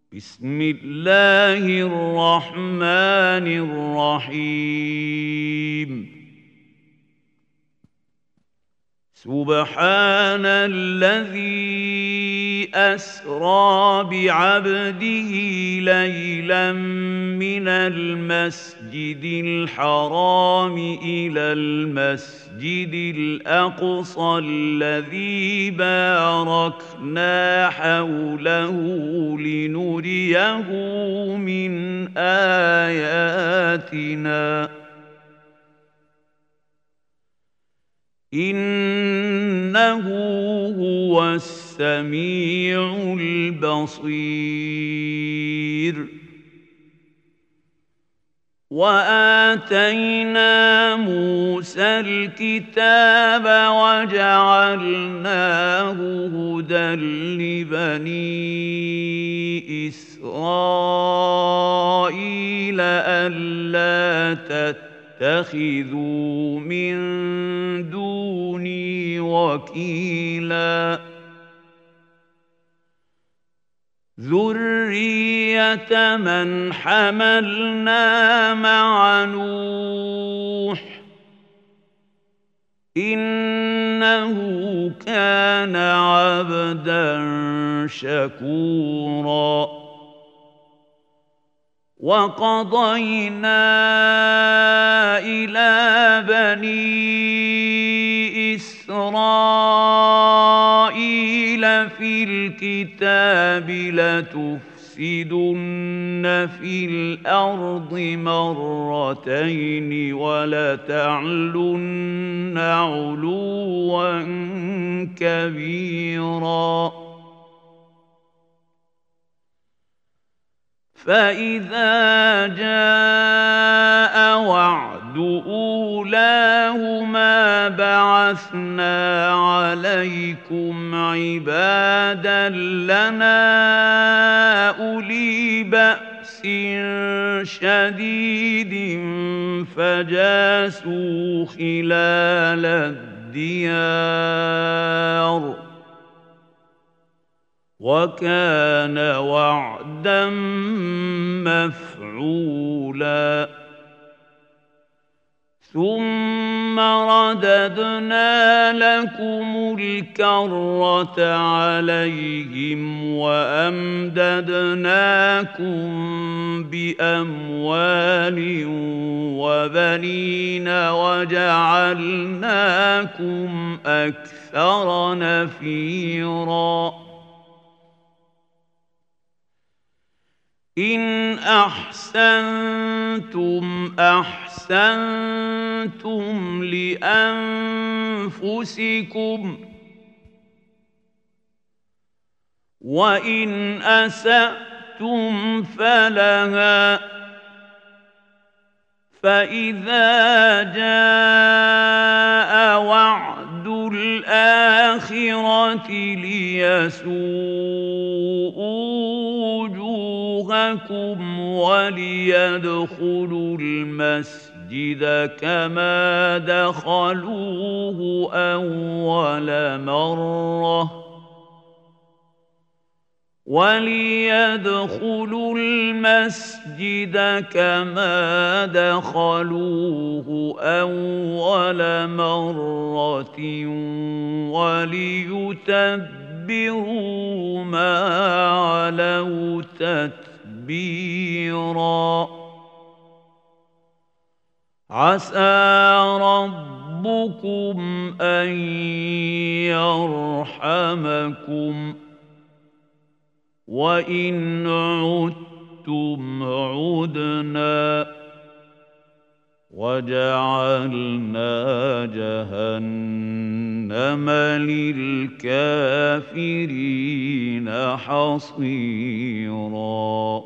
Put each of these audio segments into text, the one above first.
بسم الله الرحمن الرحيم. سبحان الذي أسرى بعبده ليلا من المسجد الحرام إلى المسجد الأقصى الذي باركنا حوله لنريه من آياتنا إنه هو السميع البصير. وآتينا موسى الكتاب وجعلناه هدى لبني إسرائيل ألا تتخذوا من دوني وكيلا ذرية من حملنا مع نوح إنه كان عبدا شكورا. وقضينا إلى بني إسرائيل في الكتاب لتفسدن في الأرض مرتين ولتعلن علوا كبيرا. فإذا جاء وعد أولاهما بعثنا عليكم عبادا لنا أولي بأس شديد فجاسوا خلال الديار وكان وعدا مفعولا. ثم رددنا لكم الكرة عليهم وأمددناكم بأموال وبنين وجعلناكم أكثر نفيرا. إن أحسنتم أحسنتم لأنفسكم وإن أسأتم فلها فإذا جاء وعد الآخرة ليسوءوا وجوهكم وليدخلوا المسجد كما دخلوه أول مرة وليدخلوا المسجد كما دخلوه أول مرة وليتبروا ما علوا تتبيرا. عسى ربكم أن يرحمكم وإن عدتم عدنا وجعلنا جهنم للكافرين حصيرا.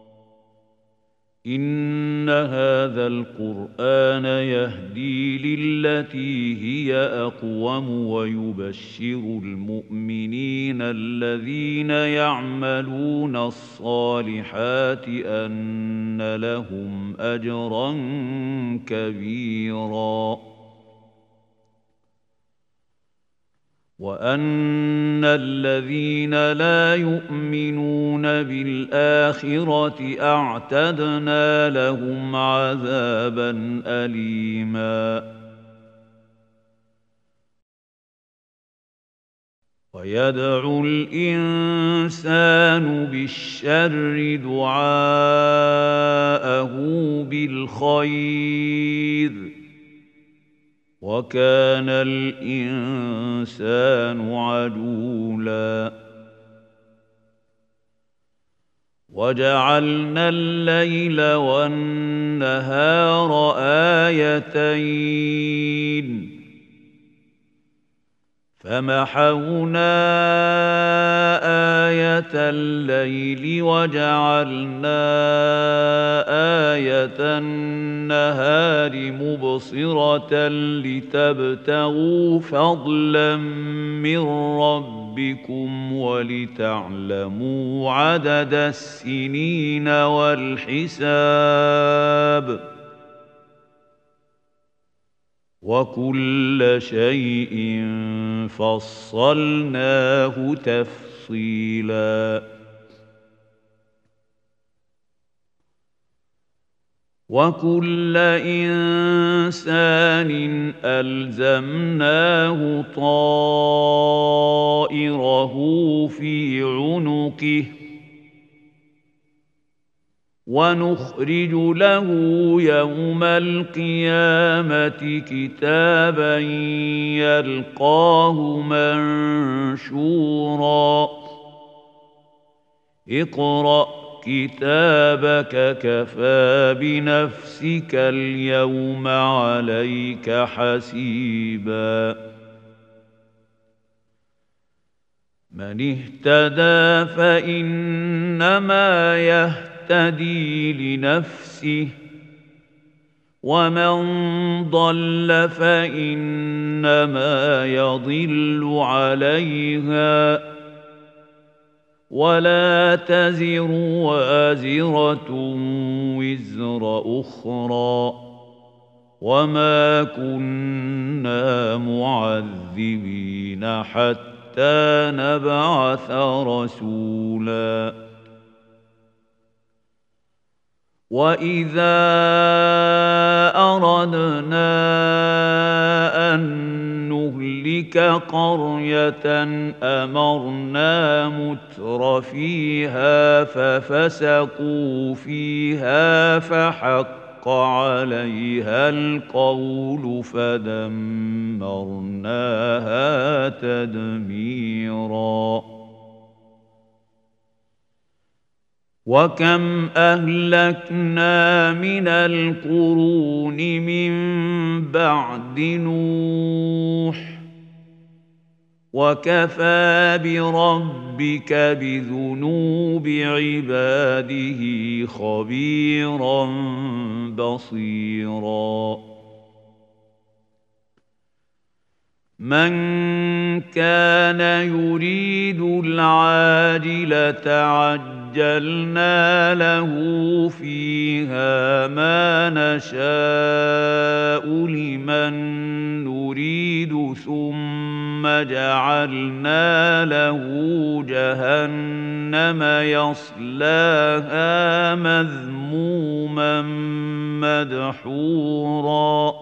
إن هذا القرآن يهدي للتي هي أقوم ويبشر المؤمنين الذين يعملون الصالحات أن لهم أجرا كبيرا. وأن الذين لا يؤمنون بالآخرة أعتدنا لهم عذابا أليما ويدعو الإنسان بالشر دعاءه بالخير وكان الإنسان عجولا وجعلنا الليل والنهار آيتين فمحونا آية الليل وجعلنا آية النهار مبصرة لتبتغوا فضلا من ربكم ولتعلموا عدد السنين والحساب وكل شيء فصلناه تفصيلا وكل إنسان ألزمناه طائره في عنقه ونخرج له يوم القيامة كتابا يلقاه منشورا اقرأ كتابك كفى بنفسك اليوم عليك حسيبا من اهتدى فإنما يهتدي لنفسه ومن ضل فإنما يضل عليها ولا تزر وازرة وزر أخرى وما كنا معذبين حتى نبعث رسولا وإذا أردنا أن نهلك قرية أمرنا متر فيها ففسقوا فيها فحق عليها القول فدمرناها تدميرا وكم أهلكنا من القرون من بعد نوح وكفى بربك بذنوب عباده خبيرا بصيرا من كان يريد العاجلة عجلنا له فيها ما نشاء لمن نريد ثم جعلنا له جهنم يصلاها مذموما مدحورا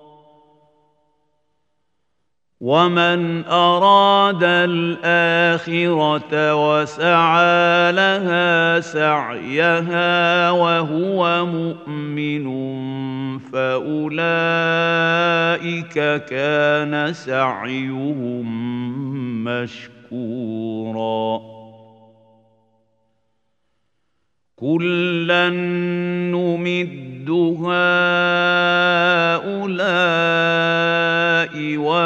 ومن أراد الآخرة وسعى لها سعيها وهو مؤمن فأولئك كان سعيهم مشكورا كلا نمد هؤلاء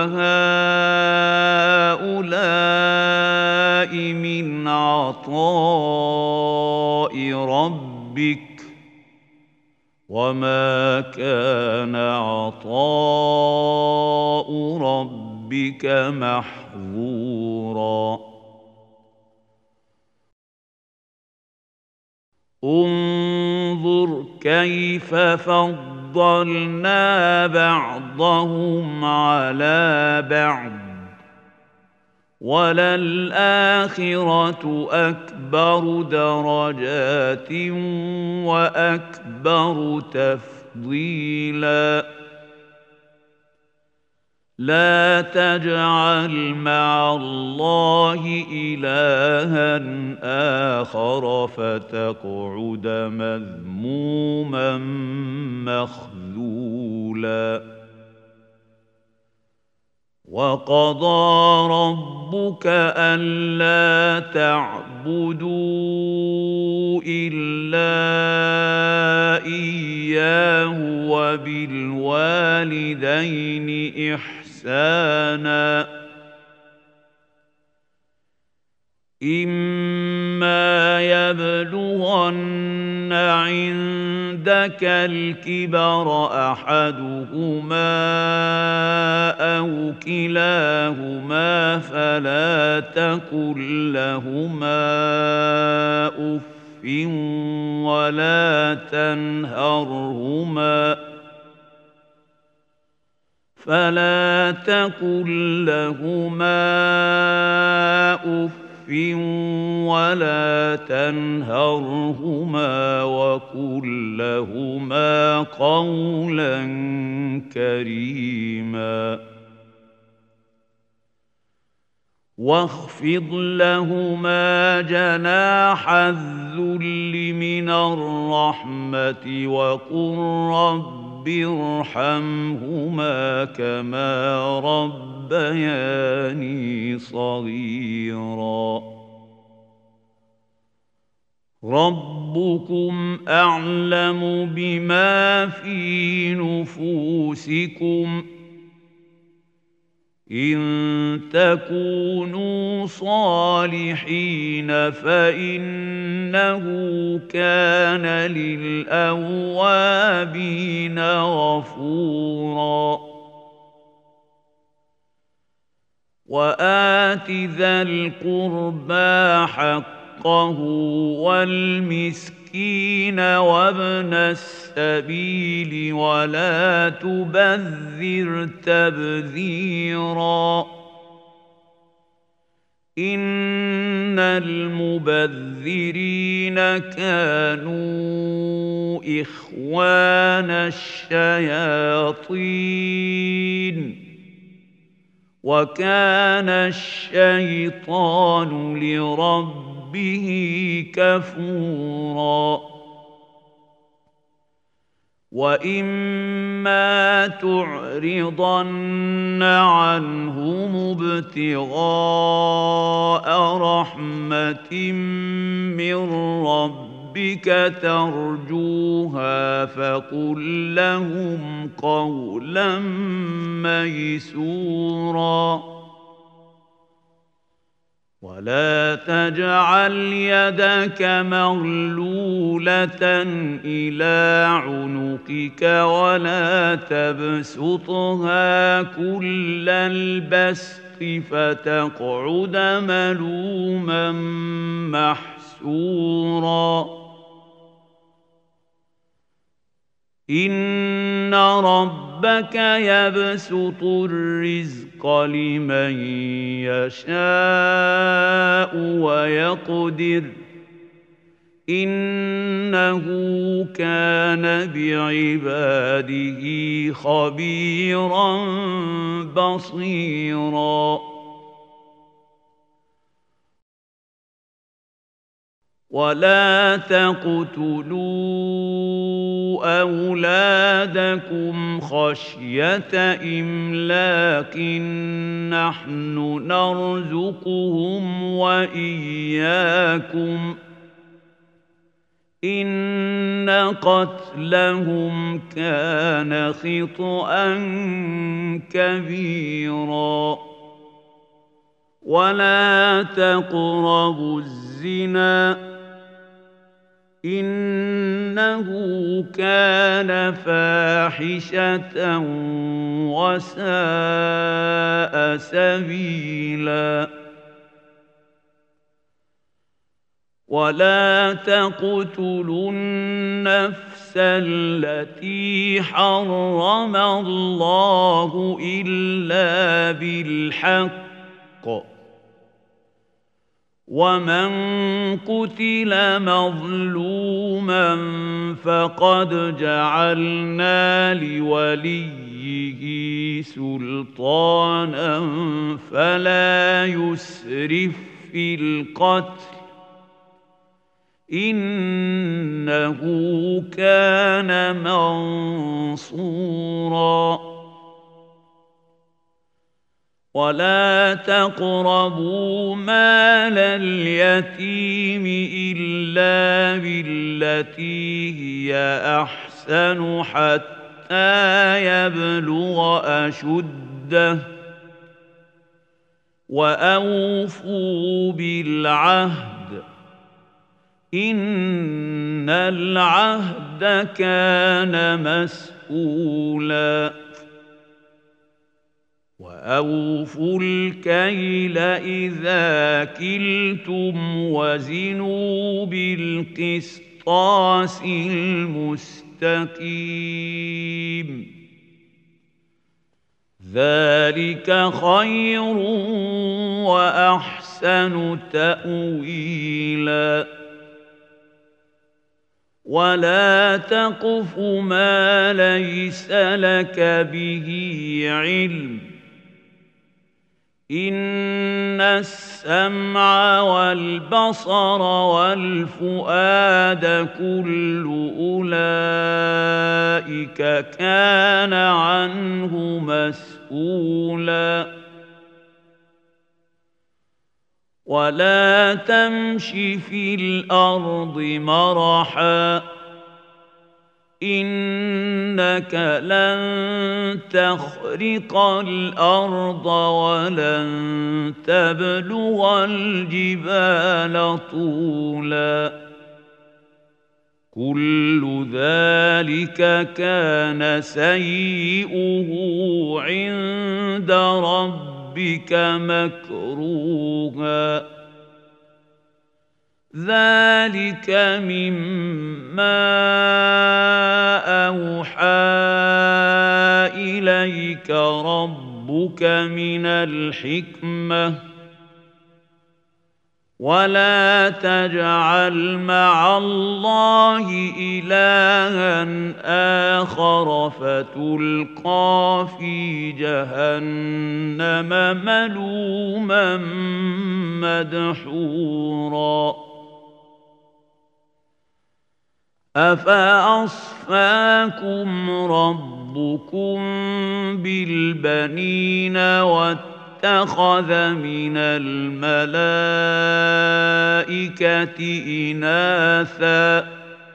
وهؤلاء من عطاء ربك وما كان عطاء ربك محظورا انظر كيف فضلنا بعضهم على بعض وللآخرة أكبر درجات وأكبر تفضيلا لا تجعل مع الله إلها آخر فتقعد مذموما مخذولا وقضى ربك ألا تعبدوا إلا إياه وبالوالدين إحسانا إما يبلغن عندك الكبر أحدهما أو كلاهما فلا تقل لهما أف ولا تنهرهما وقل لهما قولا كريما واخفض لهما جناح الذل من الرحمة وقل رب ارحمهما كما ربياني صغيرا ربكم أعلم بما في نفوسكم إن تكونوا صالحين فإنه كان للأوابين غفورا وآت ذا القربى حقه والمسكين وابن السبيل ولا تبذر تبذيرا إن المبذرين كانوا إخوان الشياطين وكان الشيطان لربه كفورا وإما تعرضن عنهم ابتغاء رحمة من ربك ترجوها فقل لهم قولا ميسورا ولا تجعل يدك مغلولة إلى عنقك ولا تبسطها كل البسط فتقعد ملوما محسورا إن ربك يبسط الرزق لمن يشاء ويقدر إنه كان بعباده خبيرا بصيرا ولا تقتلوا أولادكم خشية إملاق نحن نرزقهم وإياكم إن قتلهم كان خطأ كبيرا ولا تقربوا الزنا إنه كان فاحشة وساء سبيلا ولا تقتلوا النفس التي حرم الله إلا بالحق ومن قتل مظلوما فقد جعلنا لوليه سلطانا فلا يسرف في القتل إنه كان منصورا ولا تقربوا مال اليتيم إلا بالتي هي أحسن حتى يبلغ أشده وأوفوا بالعهد إن العهد كان مسؤولا وأوفوا الكيل إذا كلتم وزنوا بالقسطاس المستقيم ذلك خير وأحسن تأويلا ولا تقف ما ليس لك به علم إن السمع والبصر والفؤاد كل أولئك كان عنه مسؤولا ولا تمش في الأرض مرحا إنك لن تخرق الأرض ولن تبلغ الجبال طولا كل ذلك كان سيئه عند ربك مكروها ذلك مما أوحى إليك ربك من الحكمة ولا تجعل مع الله إلها آخر فتلقى في جهنم ملوما مدحورا أفأصفاكم ربكم بالبنين واتخذ من الملائكة إناثا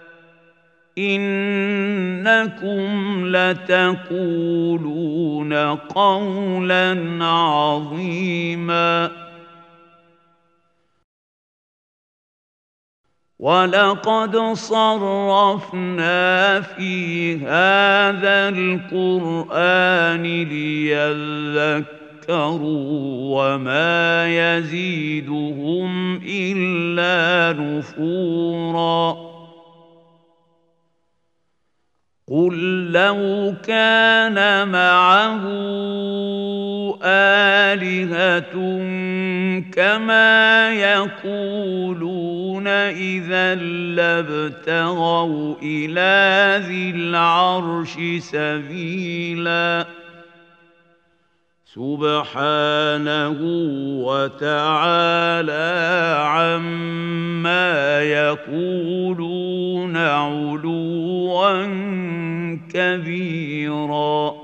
إنكم لتقولون قولا عظيما ولقد صرفنا في هذا القرآن ليذكروا وما يزيدهم إلا نفورا قل لو كان معه آلهة كما يقولون إذا لابتغوا إلى ذي العرش سبيلا سبحانه وتعالى عما يقولون علوا كبيرا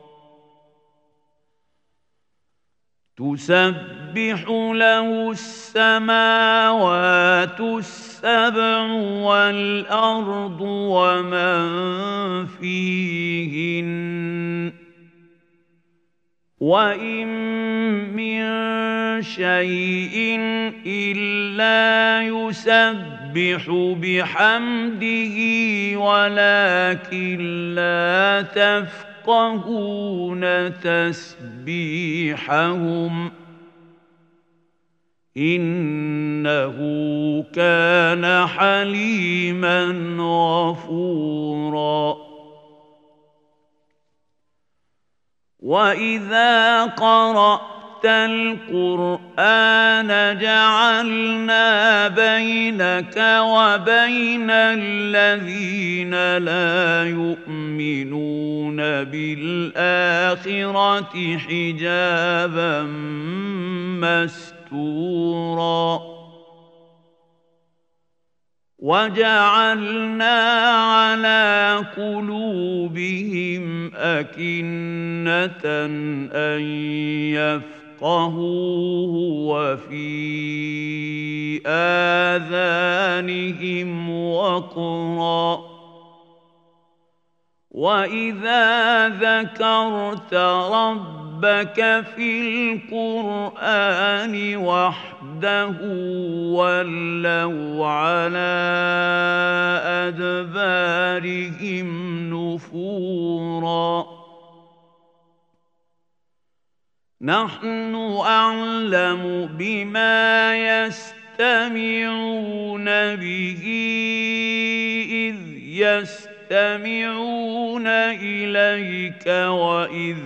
تسبح له السماوات السبع والأرض ومن فيهن وإن من شيء إلا يسبح بحمده ولكن لا تفقهون تسبيحهم إنه كان حليما غفورا وإذا قرأت القرآن جعلنا بينك وبين الذين لا يؤمنون بالآخرة حجابا مستورا وجعلنا على قلوبهم أكنة أن يفقهوه وفي آذانهم وقرا وإذا ذكرت ربك في القرآن وحده ولوا على أدبارهم نفورا نحن أعلم بما يستمعون به إذ يستمعون إليك وإذ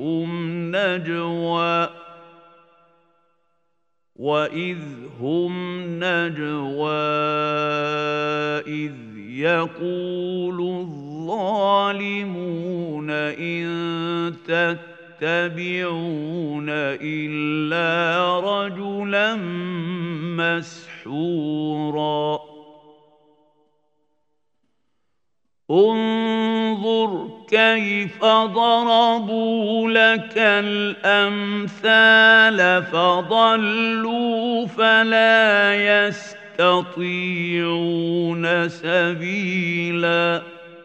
هم نجوى إذ يقول الظالمون إن تتبعون إلا رجلا مسحورا انظر كيف ضربوا لك الأمثال فضلوا فلا يستطيعون سبيلا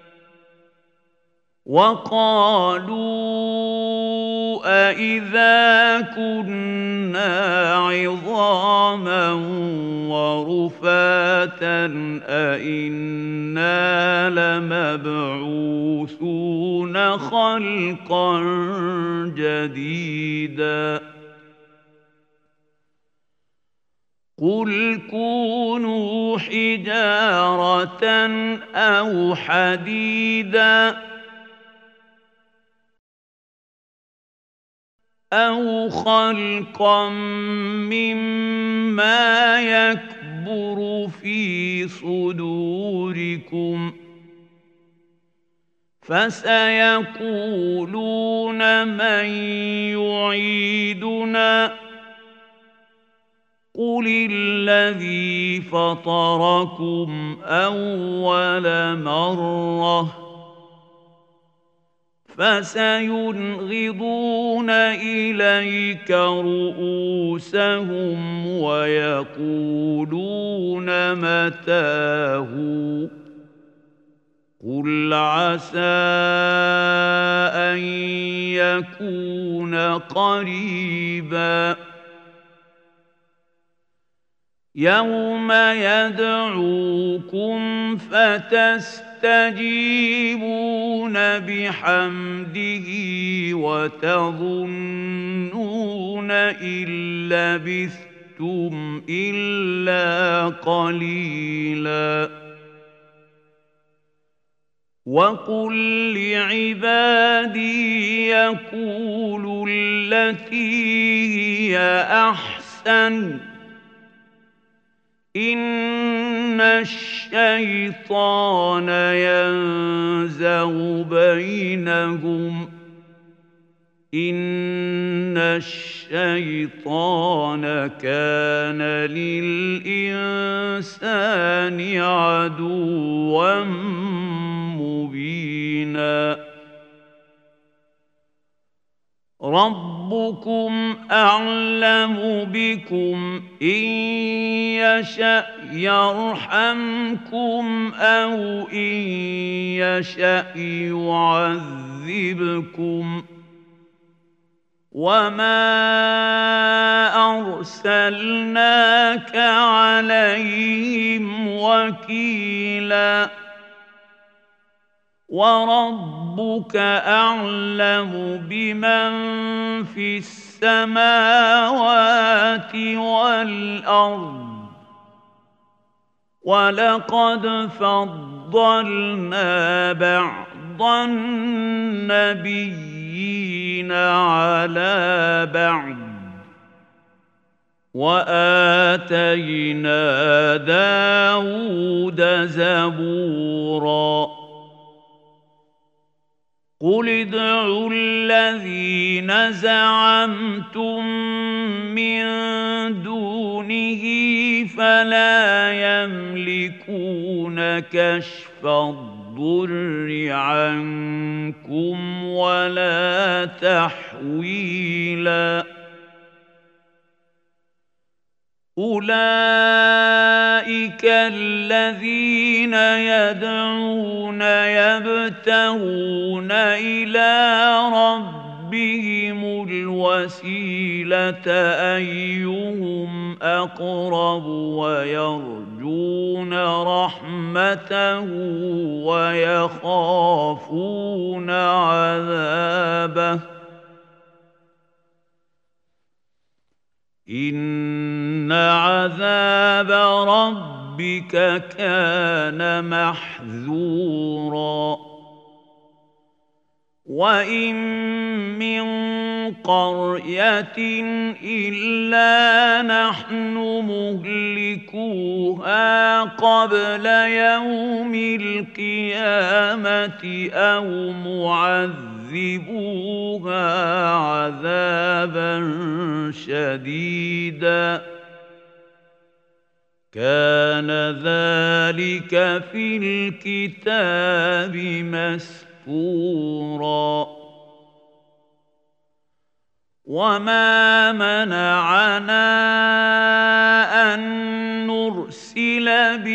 وقالوا أإذا كنا عظاما ورفاتا أإنا لمبعوثون خلقا جديدا قل كونوا حجارة أو حديدا أو خلقا مما يكبر في صدوركم فسيقولون من يعيدنا قل الذي فطركم أول مرة فسينغضون إليك رؤوسهم ويقولون متاه قل عسى أن يكون قريبا يوم يدعوكم فتستجيبون بحمده وتظنون إن لبثتم إلا قليلا وقل لعبادي يقولوا التي هي أحسن إن الشيطان ينزغ بينهم إن الشيطان كان للإنسان عدوا مبينا ربكم أعلم بكم إن يشأ يرحمكم أو إن يشأ يعذبكم وما أرسلناك عليهم وكيلا وربك أعلم بمن في السماوات والأرض ولقد فضلنا بعض النبيين على بعض وآتينا داود زبورا قل ادعوا الذين زعمتم من دونه فلا يملكون كشف الضر عنكم ولا تحويلا أولئك الذين يدعون يبتغون إلى ربهم الوسيلة أيهم أقرب ويرجون رحمته ويخافون عذابه إن عذاب ربك كان محذورا وإن من قرية إلا نحن مهلكوها قبل يوم القيامة أو معذبوها عذابا شديدا كان ذلك في الكتاب مسطورا وما منعنا أن نرسل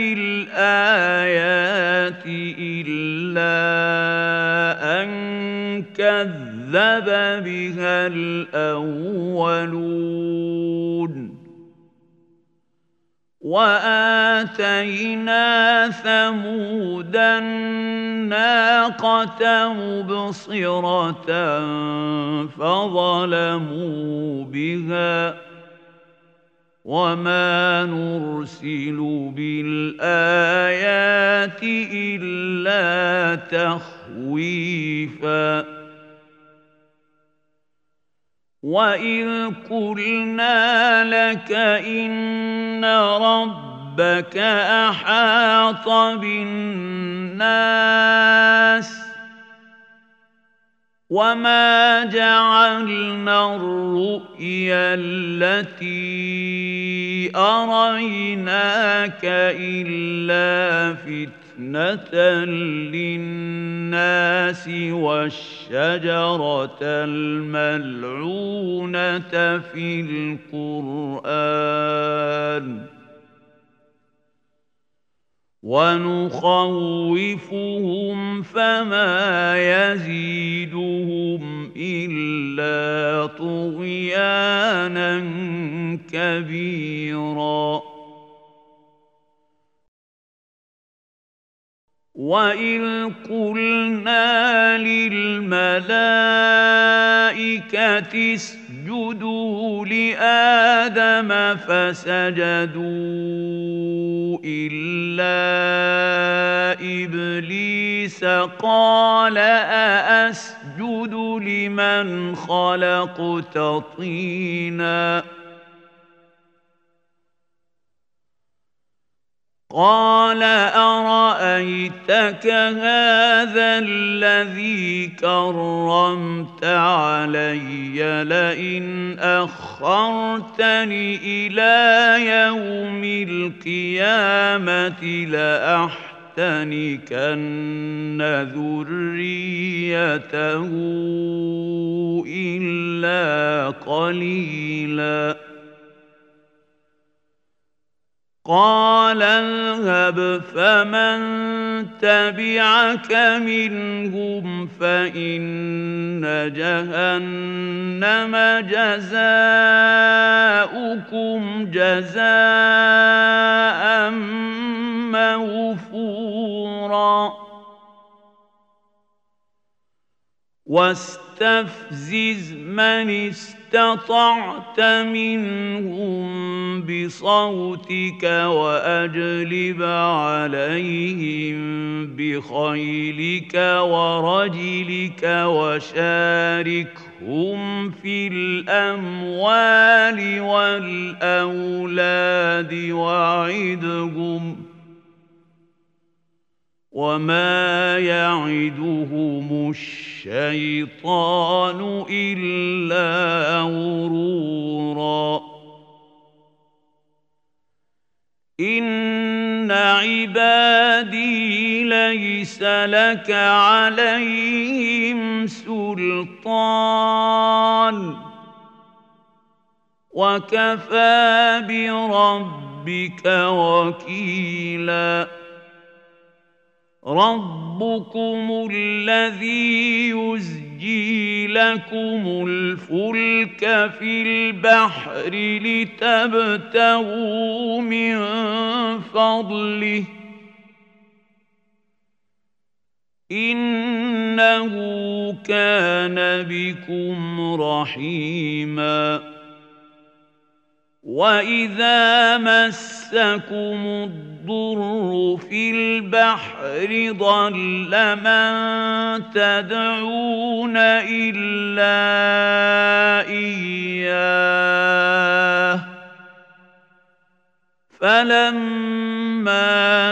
بالآيات إلا أن كذب بها الأولون وآتينا ثمود الناقة مبصرة فظلموا بها وما نرسل بالآيات إلا تخويفا وإذ قلنا لك إن ربك أحاط بالناس وما جعلنا الرؤيا التي أريناك إلا فتنة للناس والشجرة الملعونة في القرآن ونخوفهم فما يزيدهم إلا طغيانا كبيرا وإذ قلنا للملائكة اسجدوا لآدم فسجدوا إلا إبليس قال أأسجد لمن خلقت طينا قال أرأيتك هذا الذي كرمت علي لئن أخرتني إلى يوم القيامة لأحتنكن ذريته إلا قليلا قال اذهب فمن تبعك منهم فإن جهنم جزاؤكم جزاء موفورا واستفزز من استطعت منهم بصوتك وأجلب عليهم بخيلك ورجلك وشاركهم في الأموال والأولاد وعدهم وما يعدهم الشيطان إلا غرورا إن عبادي ليس لك عليهم سلطان وكفى بربك وكيلا ربكم الذي يزجي لكم الفلك في البحر لتبتغوا من فضله إنه كان بكم رحيما وإذا مسكم الضر في البحر ضل من تدعون إلا إياه فلما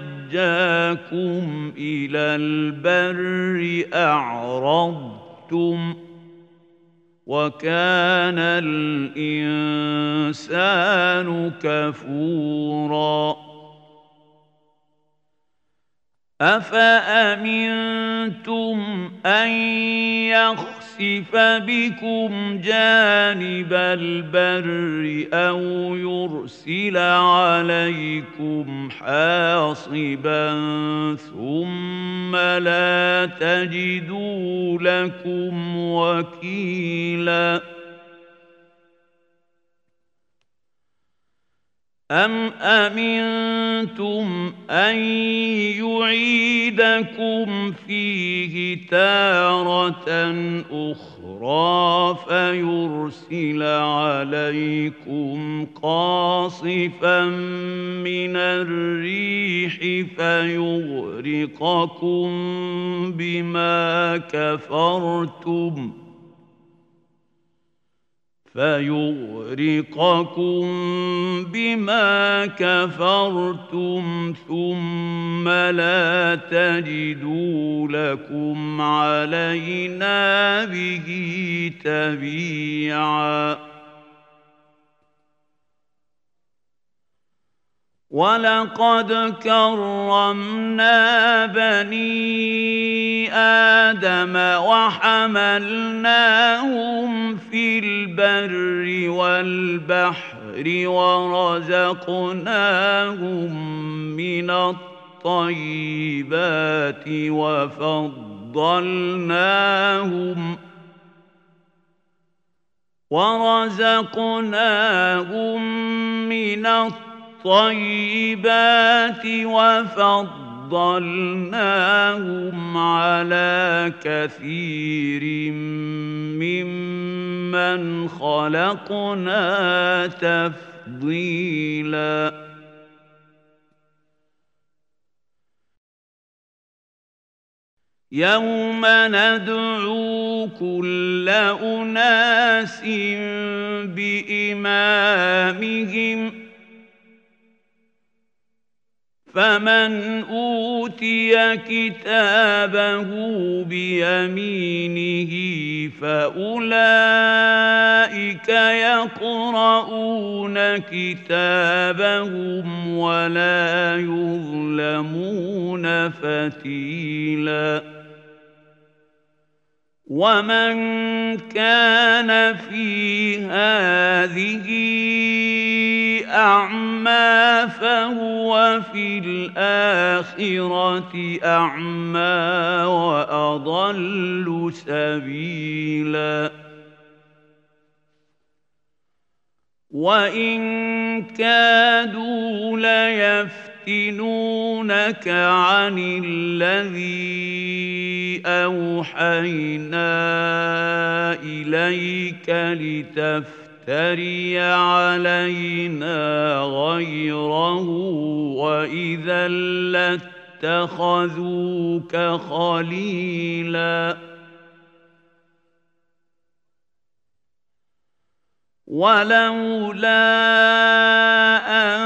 نجاكم إلى البر أعرضتم وكان الإنسان كفورا أفأمنتم أن يخسف بكم جانب البر أو يرسل عليكم حاصبا ثم لا تجدوا لكم وكيلا أم أمنتم أن يعيدكم فيه تارة أخرى فيرسل عليكم قاصفا من الريح فيغرقكم بما كفرتم ثم لا تجدوا لكم علينا به تبيعا ولقد كرمنا بني آدم وحملناهم في البر والبحر ورزقناهم من الطيبات وفضلناهم على كثير ممن خلقنا تفضيلا يوم ندعو كل أناس بإمامهم فمن أوتي كتابه بيمينه فأولئك يقرؤون كتابهم ولا يظلمون فتيلا ومن كان في هذه أعمى فهو في الآخرة أعمى وأضل سبيلا وإن كادوا ليفتنونك عن الذي أوحينا إليك لتفتري علينا غيره وإذا لاتخذوك خليلا ولولا أن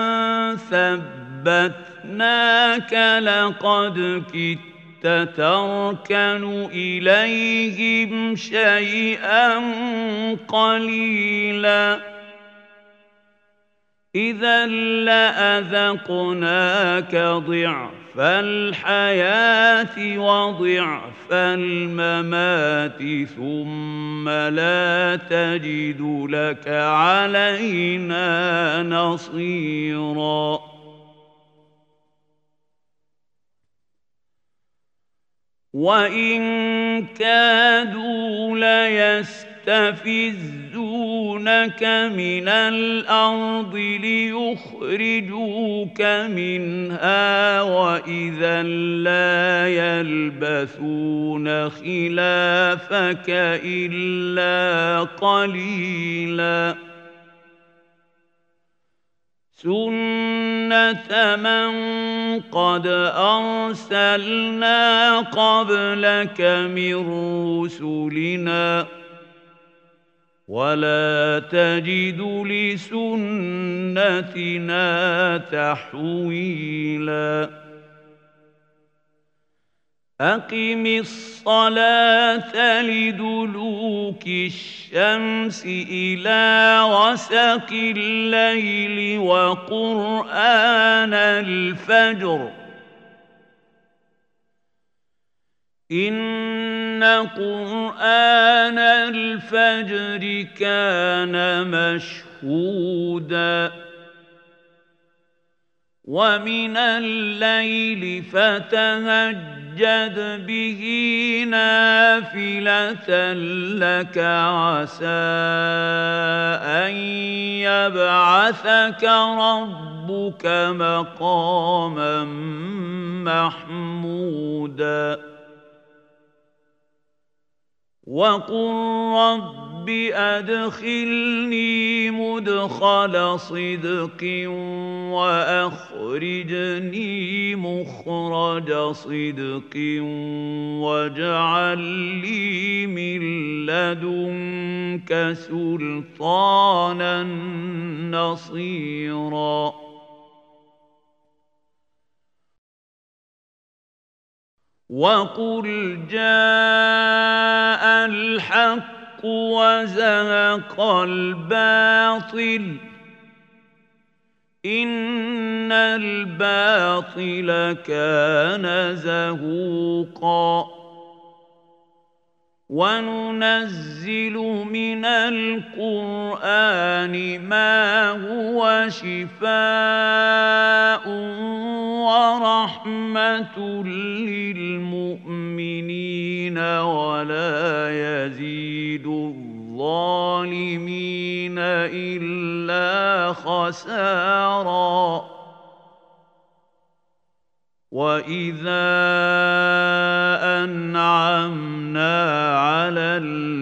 ثبتناك لقد كدت تركن إليهم شيئا قليلا إذا لأذقناك ضعف الحياة وضعف الممات ثم لا تجد لك علينا نصيرا وإن كادوا ليستفزونك من الأرض ليخرجوك منها وإذا لا يلبثون خلافك إلا قليلا سنة من قد أرسلنا قبلك من رسلنا ولا تجد لسنتنا تحويلا أقم الصلاة لدلوك الشمس إلى غسق الليل وقرآن الفجر إن قرآن الفجر كان مشهودا ومن الليل فتهجد به نافلة لك عسى أن يبعثك ربك مقاما محمودا وقل رب أدخلني مدخل صدق وأخرجني مخرج صدق واجعل لي من لدنك سلطانا نصيرا وقل جاء الحق وزهق الباطل إن الباطل كان زهوقا وننزل من القرآن ما هو شفاء ورحمة للمؤمنين ولا يزيد الظالمين إلا خسارا وإذا أنعمنا على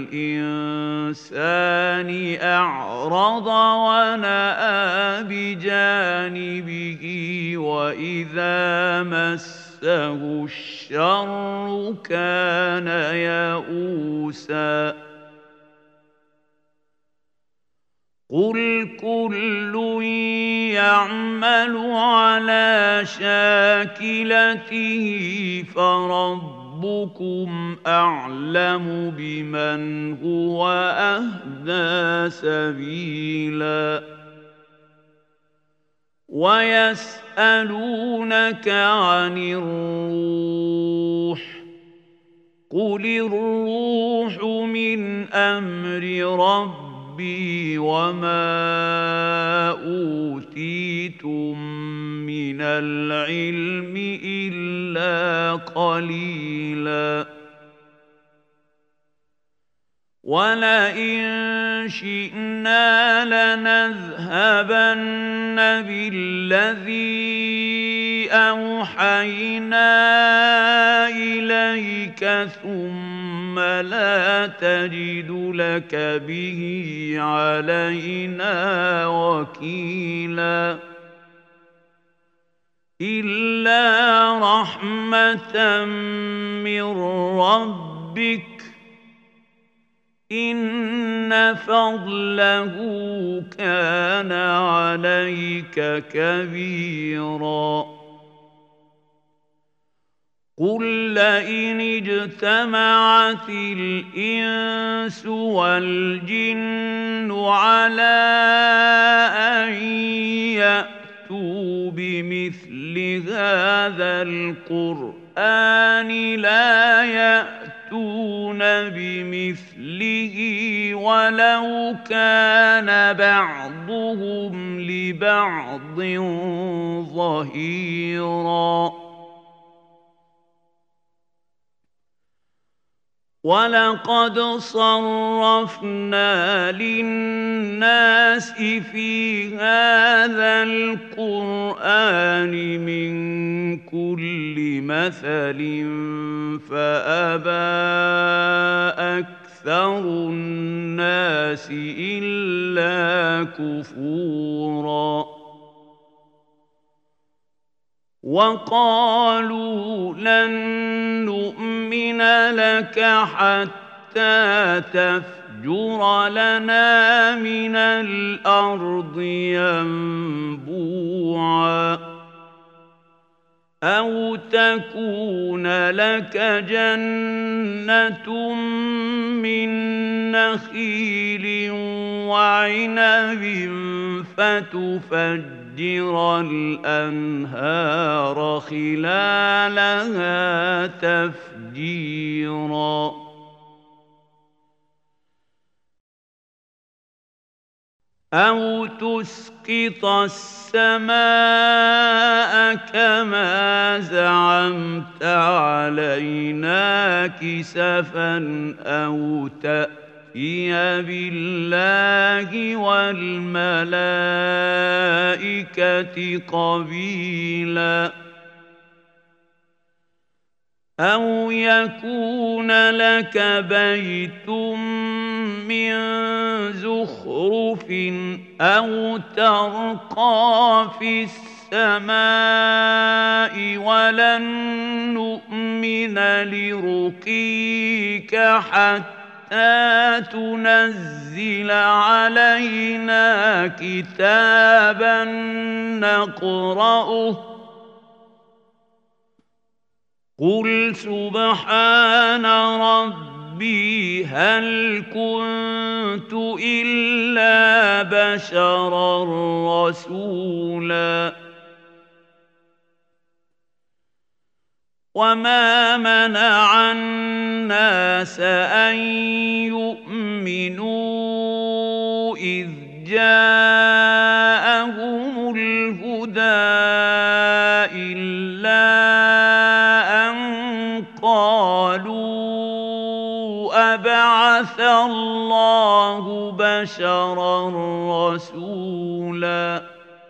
الإنسان أعرض ونأى بجانبه وإذا مسه الشر كان يئوسا قل كل يعمل على شاكلته فربكم أعلم بمن هو أهدى سبيلا ويسألونك عن الروح قل الروح من أمر ربي وما أوتيتم من العلم إلا قليلا ولئن شئنا لنذهبن بالذي أوحينا إليك ثم لا تجد لك به علينا وكيلا إلا رحمة من ربك إن فضله كان عليك كبيرا قل لئن اجتمعت الإنس والجن على أن يأتوا بمثل هذا القرآن لا يأتون بمثله ولو كان بعضهم لبعض ظهيرا ولقد صرفنا للناس في هذا القرآن من كل مثل فأبى أكثر الناس إلا كفورا وقالوا لن نؤمن لك حتى تفجر لنا من الأرض ينبوعا أو تكون لك جنة من نخيل وعنب فتفجر الأنهار خلالها تفجيرا أو تسقط السماء كما زعمت علينا كسفا أو تأتي بالله والملائكة قبيلا أو يكون لك بيت من زخرف أو ترقى في السماء ولن نؤمن لرقيك حتى تنزل علينا كتابا نقرأه قل سبحان ربي هل كنت إلا بشرا رسولا وما منع الناس أن يؤمنوا إذ جاءهم الهدى إلا أن قالوا أبعث الله بشرا رسولا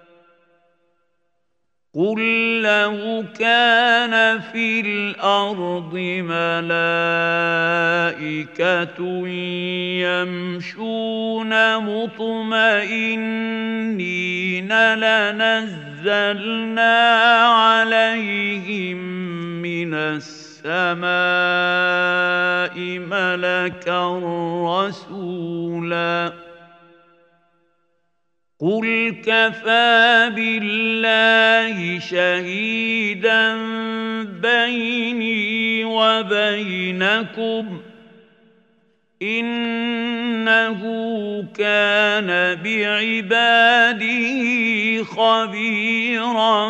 قل لو كان في الأرض ملائكة يمشون مطمئنين لنزلنا عليهم من السماء ملكا رسولا قل كفى بالله شهيدا بيني وبينكم إنه كان بعباده خبيرا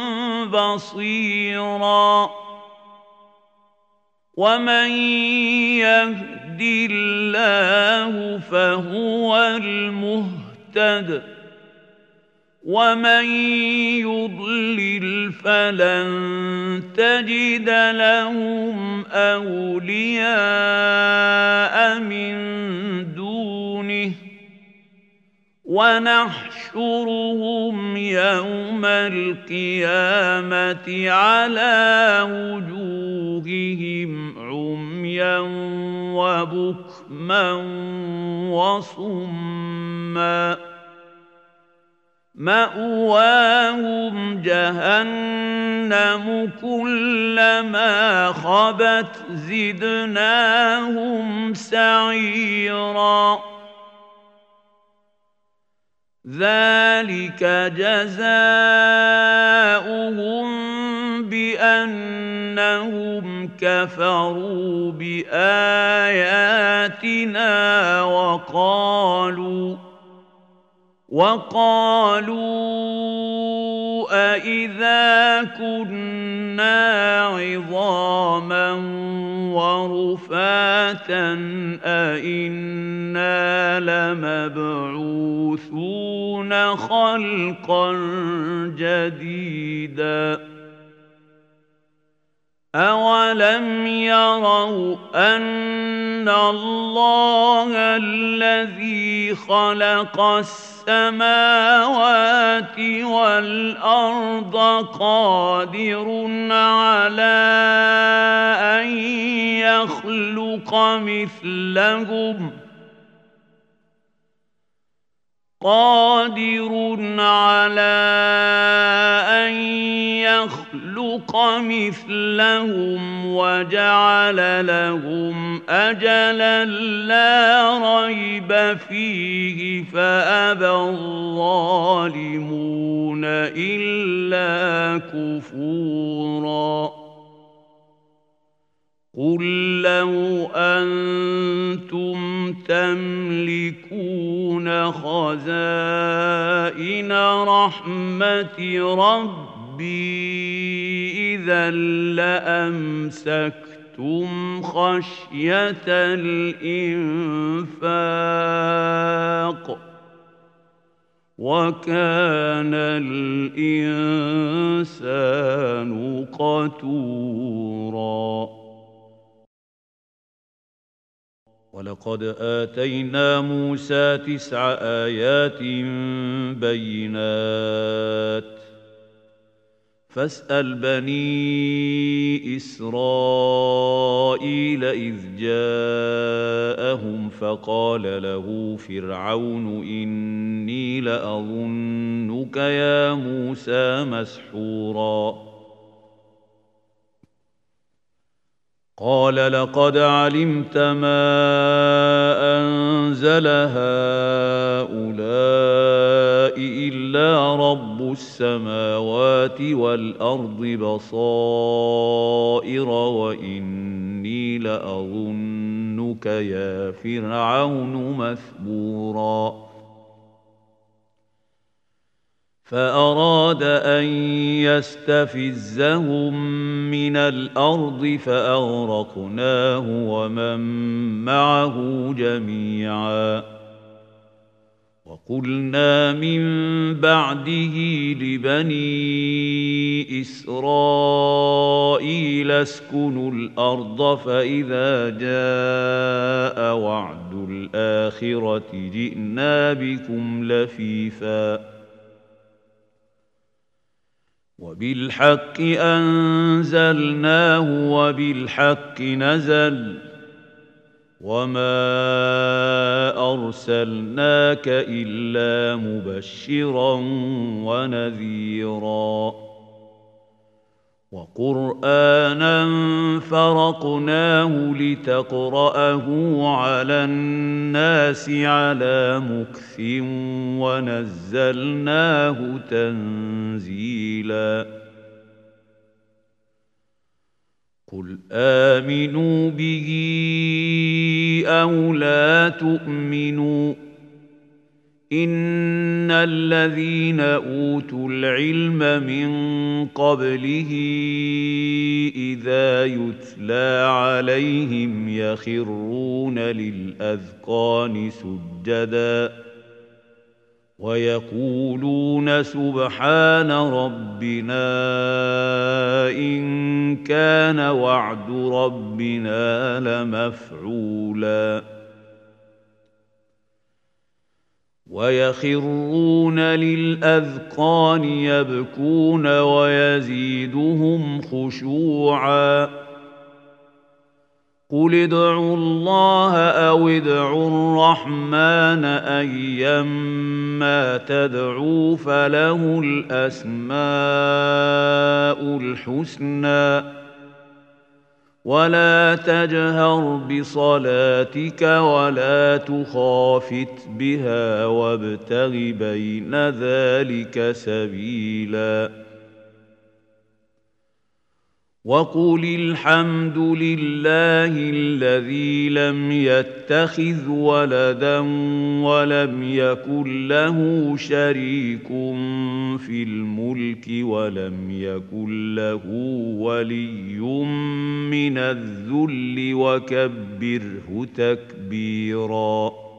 بصيرا ومن يهد الله فهو المهتد ومن يضلل فلن تجد لهم أولياء من دونه ونحشرهم يوم القيامة على وجوههم عميا وبكما وصما مأواهم جهنم كلما خبت زدناهم سعيرا ذلك جزاؤهم بأنهم كفروا بآياتنا وقالوا أإذا كنا عظاما ورفاتا أإنا لمبعوثون خلقا جديدا أولم يروا أن الله الذي خلق السماوات والأرض قادر على أن يخلق مثلهم وجعل لهم أجلا لا ريب فيه فأبى الظالمون إلا كفورا قل لو أنتم تملكون خزائن رحمة ربي إذا لأمسكتم خشية الإنفاق وكان الإنسان قتورا ولقد آتينا موسى 9 آيات بينات فاسأل بني إسرائيل إذ جاءهم فقال له فرعون إني لأظنك يا موسى مسحورا قال لقد علمت ما أنزل هؤلاء إلا رب السماوات والأرض بصائر وإني لأظنك يا فرعون مثبورا فأراد أن يستفزهم من الأرض فأغرقناه ومن معه جميعا وقلنا من بعده لبني إسرائيل اسكنوا الأرض فإذا جاء وعد الآخرة جئنا بكم لفيفا وبالحق أنزلناه وبالحق نزل وما أرسلناك إلا مبشرا ونذيرا وقرآنا فرقناه لتقرأه على الناس على مكث ونزلناه تنزيلا قل آمنوا به أو لا تؤمنوا إن الذين أوتوا العلم من قبله إذا يتلى عليهم يخرون للأذقان سجدا ويقولون سبحان ربنا إن كان وعد ربنا لمفعولا ويخرون للأذقان يبكون ويزيدهم خشوعا قل ادعوا الله أو ادعوا الرحمن أيما تدعوا فله الأسماء الحسنى ولا تجهر بصلاتك ولا تخافت بها وابتغ بين ذلك سبيلا وقل الحمد لله الذي لم يتخذ ولدا ولم يكن له شريك في الملك ولم يكن له ولي من الذل وكبره تكبيراً